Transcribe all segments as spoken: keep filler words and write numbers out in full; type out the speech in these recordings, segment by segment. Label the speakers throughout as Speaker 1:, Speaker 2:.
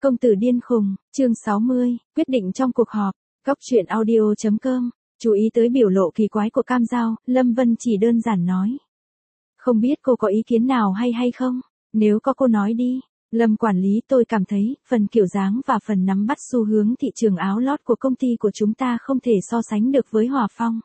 Speaker 1: Công tử điên khùng, chương sáu mươi, quyết định trong cuộc họp. Góc truyện audio chấm com. Chú ý tới biểu lộ kỳ quái của Cam Giao, Lâm Vân chỉ đơn giản nói. Không biết cô có ý kiến nào hay hay không? Nếu có cô nói đi. Lâm quản lý, tôi cảm thấy, phần kiểu dáng và phần nắm bắt xu hướng thị trường áo lót của công ty của chúng ta không thể so sánh được với Hòa Phong.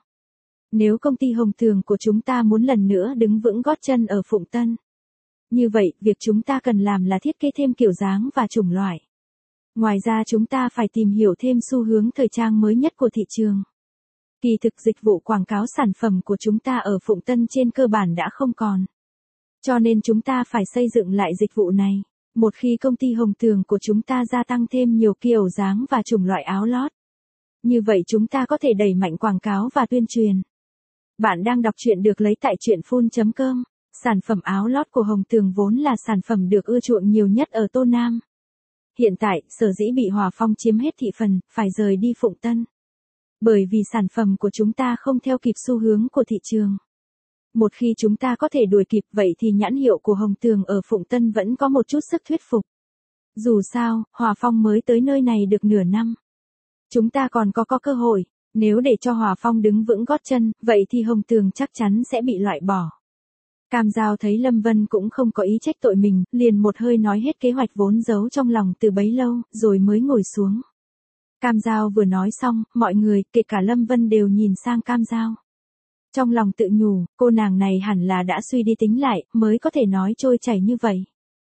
Speaker 1: Nếu công ty Hồng Tường của chúng ta muốn lần nữa đứng vững gót chân ở Phụng Tân. Như vậy, việc chúng ta cần làm là thiết kế thêm kiểu dáng và chủng loại. Ngoài ra chúng ta phải tìm hiểu thêm xu hướng thời trang mới nhất của thị trường. Kỳ thực dịch vụ quảng cáo sản phẩm của chúng ta ở Phụng Tân trên cơ bản đã không còn. Cho nên chúng ta phải xây dựng lại dịch vụ này. Một khi công ty Hồng Tường của chúng ta gia tăng thêm nhiều kiểu dáng và chủng loại áo lót. Như vậy chúng ta có thể đẩy mạnh quảng cáo và tuyên truyền. Bạn đang đọc truyện được lấy tại truyện phun chấm com. Sản phẩm áo lót của Hồng Tường vốn là sản phẩm được ưa chuộng nhiều nhất ở Tô Nam. Hiện tại, sở dĩ bị Hòa Phong chiếm hết thị phần, phải rời đi Phụng Tân. Bởi vì sản phẩm của chúng ta không theo kịp xu hướng của thị trường. Một khi chúng ta có thể đuổi kịp vậy thì nhãn hiệu của Hồng Tường ở Phụng Tân vẫn có một chút sức thuyết phục. Dù sao, Hòa Phong mới tới nơi này được nửa năm. Chúng ta còn có có cơ hội, nếu để cho Hòa Phong đứng vững gót chân, vậy thì Hồng Tường chắc chắn sẽ bị loại bỏ. Cam Giao thấy Lâm Vân cũng không có ý trách tội mình, liền một hơi nói hết kế hoạch vốn giấu trong lòng từ bấy lâu, rồi mới ngồi xuống. Cam Giao vừa nói xong, mọi người, kể cả Lâm Vân đều nhìn sang Cam Giao. Trong lòng tự nhủ, cô nàng này hẳn là đã suy đi tính lại, mới có thể nói trôi chảy như vậy.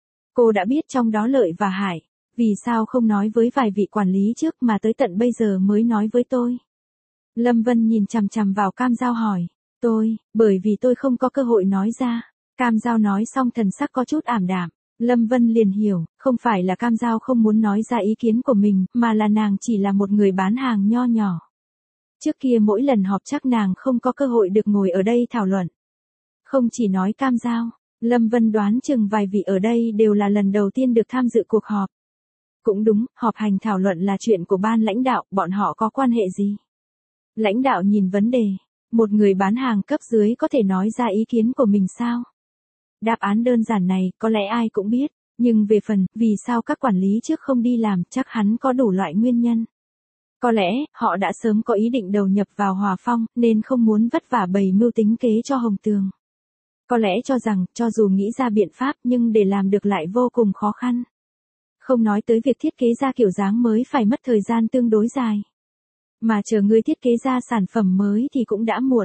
Speaker 1: Cô đã biết trong đó lợi và hại, vì sao không nói với vài vị quản lý trước mà tới tận bây giờ mới nói với tôi. Lâm Vân nhìn chằm chằm vào Cam Giao hỏi. Tôi, bởi vì tôi không có cơ hội nói ra. Cam Giao nói xong thần sắc có chút ảm đạm. Lâm Vân liền hiểu, không phải là Cam Giao không muốn nói ra ý kiến của mình, mà là nàng chỉ là một người bán hàng nho nhỏ. Trước kia mỗi lần họp chắc nàng không có cơ hội được ngồi ở đây thảo luận. Không chỉ nói Cam Giao, Lâm Vân đoán chừng vài vị ở đây đều là lần đầu tiên được tham dự cuộc họp. Cũng đúng, họp hành thảo luận là chuyện của ban lãnh đạo, bọn họ có quan hệ gì? Lãnh đạo nhìn vấn đề. Một người bán hàng cấp dưới có thể nói ra ý kiến của mình sao? Đáp án đơn giản này, có lẽ ai cũng biết, nhưng về phần, vì sao các quản lý trước không đi làm, chắc hắn có đủ loại nguyên nhân. Có lẽ, họ đã sớm có ý định đầu nhập vào Hòa Phong, nên không muốn vất vả bày mưu tính kế cho Hồng Tường. Có lẽ cho rằng, cho dù nghĩ ra biện pháp nhưng để làm được lại vô cùng khó khăn. Không nói tới việc thiết kế ra kiểu dáng mới phải mất thời gian tương đối dài. Mà chờ người thiết kế ra sản phẩm mới thì cũng đã muộn.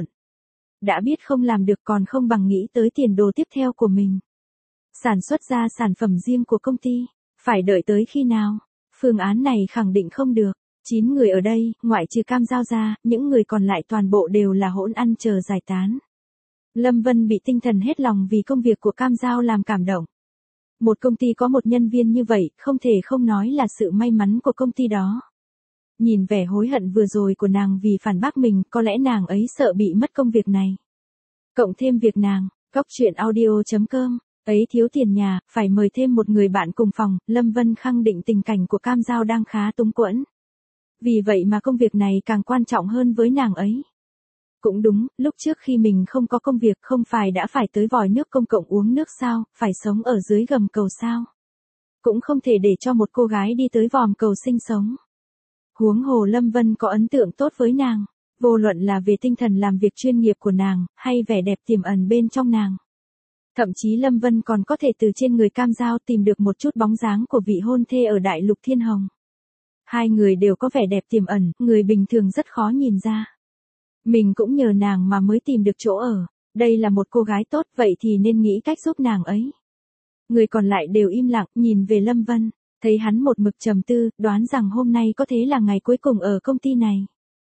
Speaker 1: Đã biết không làm được còn không bằng nghĩ tới tiền đồ tiếp theo của mình. Sản xuất ra sản phẩm riêng của công ty, phải đợi tới khi nào? Phương án này khẳng định không được. Chín người ở đây, ngoại trừ Cam Giao ra, những người còn lại toàn bộ đều là hỗn ăn chờ giải tán. Lâm Vân bị tinh thần hết lòng vì công việc của Cam Giao làm cảm động. Một công ty có một nhân viên như vậy, không thể không nói là sự may mắn của công ty đó. Nhìn vẻ hối hận vừa rồi của nàng vì phản bác mình, có lẽ nàng ấy sợ bị mất công việc này. Cộng thêm việc nàng, góc truyện audio chấm com, ấy thiếu tiền nhà, phải mời thêm một người bạn cùng phòng, Lâm Vân khẳng định tình cảnh của Cam Giao đang khá túng quẫn. Vì vậy mà công việc này càng quan trọng hơn với nàng ấy. Cũng đúng, lúc trước khi mình không có công việc không phải đã phải tới vòi nước công cộng uống nước sao, phải sống ở dưới gầm cầu sao. Cũng không thể để cho một cô gái đi tới vòm cầu sinh sống. Huống hồ Lâm Vân có ấn tượng tốt với nàng, vô luận là về tinh thần làm việc chuyên nghiệp của nàng, hay vẻ đẹp tiềm ẩn bên trong nàng. Thậm chí Lâm Vân còn có thể từ trên người Cam Giao tìm được một chút bóng dáng của vị hôn thê ở Đại Lục Thiên Hồng. Hai người đều có vẻ đẹp tiềm ẩn, người bình thường rất khó nhìn ra. Mình cũng nhờ nàng mà mới tìm được chỗ ở, đây là một cô gái tốt vậy thì nên nghĩ cách giúp nàng ấy. Người còn lại đều im lặng nhìn về Lâm Vân. Thấy hắn một mực trầm tư, đoán rằng hôm nay có thể là ngày cuối cùng ở công ty này.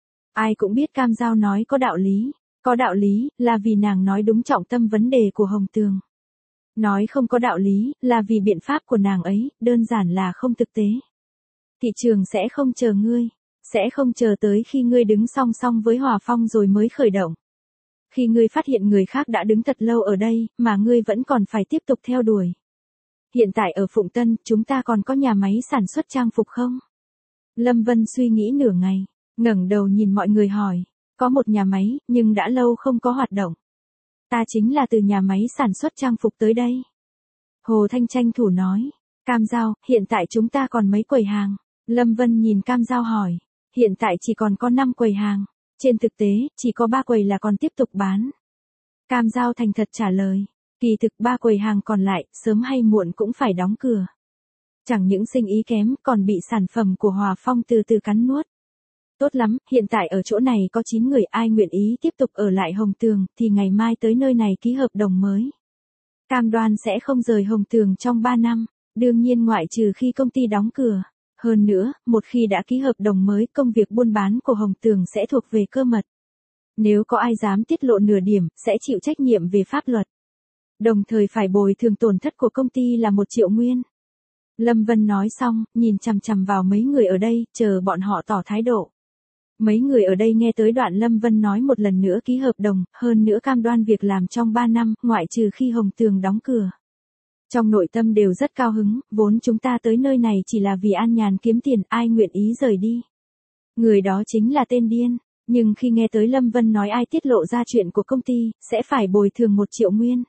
Speaker 1: Ai cũng biết Cam Giao nói có đạo lý. Có đạo lý, là vì nàng nói đúng trọng tâm vấn đề của Hồng Tường. Nói không có đạo lý, là vì biện pháp của nàng ấy, đơn giản là không thực tế. Thị trường sẽ không chờ ngươi. Sẽ không chờ tới khi ngươi đứng song song với Hòa Phong rồi mới khởi động. Khi ngươi phát hiện người khác đã đứng thật lâu ở đây, mà ngươi vẫn còn phải tiếp tục theo đuổi. Hiện tại ở Phụng Tân, chúng ta còn có nhà máy sản xuất trang phục không? Lâm Vân suy nghĩ nửa ngày, ngẩng đầu nhìn mọi người hỏi, có một nhà máy, nhưng đã lâu không có hoạt động. Ta chính là từ nhà máy sản xuất trang phục tới đây. Hồ Thanh tranh thủ nói, Cam Giao, hiện tại chúng ta còn mấy quầy hàng? Lâm Vân nhìn Cam Giao hỏi. Hiện tại chỉ còn có năm quầy hàng. Trên thực tế, chỉ có ba quầy là còn tiếp tục bán. Cam Giao thành thật trả lời. Kỳ thực ba quầy hàng còn lại, sớm hay muộn cũng phải đóng cửa. Chẳng những sinh ý kém, còn bị sản phẩm của Hòa Phong từ từ cắn nuốt. Tốt lắm, hiện tại ở chỗ này có chín người, ai nguyện ý tiếp tục ở lại Hồng Tường, thì ngày mai tới nơi này ký hợp đồng mới. Cam đoan sẽ không rời Hồng Tường trong ba năm, đương nhiên ngoại trừ khi công ty đóng cửa. Hơn nữa, một khi đã ký hợp đồng mới, công việc buôn bán của Hồng Tường sẽ thuộc về cơ mật. Nếu có ai dám tiết lộ nửa điểm, sẽ chịu trách nhiệm về pháp luật. Đồng thời phải bồi thường tổn thất của công ty là một triệu nguyên. Lâm Vân nói xong, nhìn chằm chằm vào mấy người ở đây, chờ bọn họ tỏ thái độ. Mấy người ở đây nghe tới đoạn Lâm Vân nói một lần nữa ký hợp đồng, hơn nữa cam đoan việc làm trong ba năm, ngoại trừ khi Hồng Tường đóng cửa. Trong nội tâm đều rất cao hứng, vốn chúng ta tới nơi này chỉ là vì an nhàn kiếm tiền, ai nguyện ý rời đi. Người đó chính là tên điên, nhưng khi nghe tới Lâm Vân nói ai tiết lộ ra chuyện của công ty, sẽ phải bồi thường một triệu nguyên.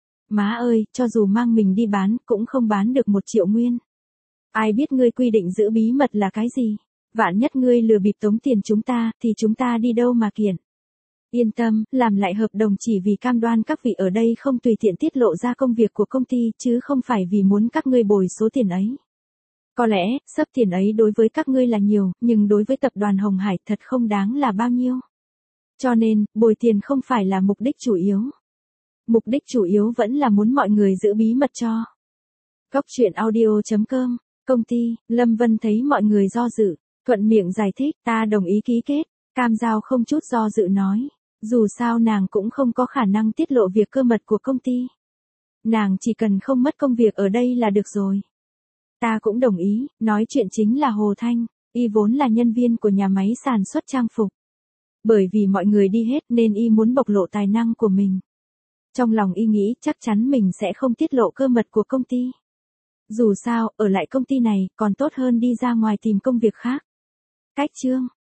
Speaker 1: Má ơi, cho dù mang mình đi bán, cũng không bán được một triệu nguyên. Ai biết ngươi quy định giữ bí mật là cái gì? Vạn nhất ngươi lừa bịp tống tiền chúng ta, thì chúng ta đi đâu mà kiện? Yên tâm, làm lại hợp đồng chỉ vì cam đoan các vị ở đây không tùy tiện tiết lộ ra công việc của công ty, chứ không phải vì muốn các ngươi bồi số tiền ấy. Có lẽ, sấp tiền ấy đối với các ngươi là nhiều, nhưng đối với tập đoàn Hồng Hải thật không đáng là bao nhiêu. Cho nên, bồi tiền không phải là mục đích chủ yếu. Mục đích chủ yếu vẫn là muốn mọi người giữ bí mật cho. Góc truyện audio chấm com, công ty, Lâm Vân thấy mọi người do dự, thuận miệng giải thích, ta đồng ý ký kết. Cam Giao không chút do dự nói, dù sao nàng cũng không có khả năng tiết lộ việc cơ mật của công ty. Nàng chỉ cần không mất công việc ở đây là được rồi. Ta cũng đồng ý, nói chuyện chính là Hồ Thanh, y vốn là nhân viên của nhà máy sản xuất trang phục. Bởi vì mọi người đi hết nên y muốn bộc lộ tài năng của mình. Trong lòng y nghĩ chắc chắn mình sẽ không tiết lộ cơ mật của công ty. Dù sao, ở lại công ty này còn tốt hơn đi ra ngoài tìm công việc khác. Cách chương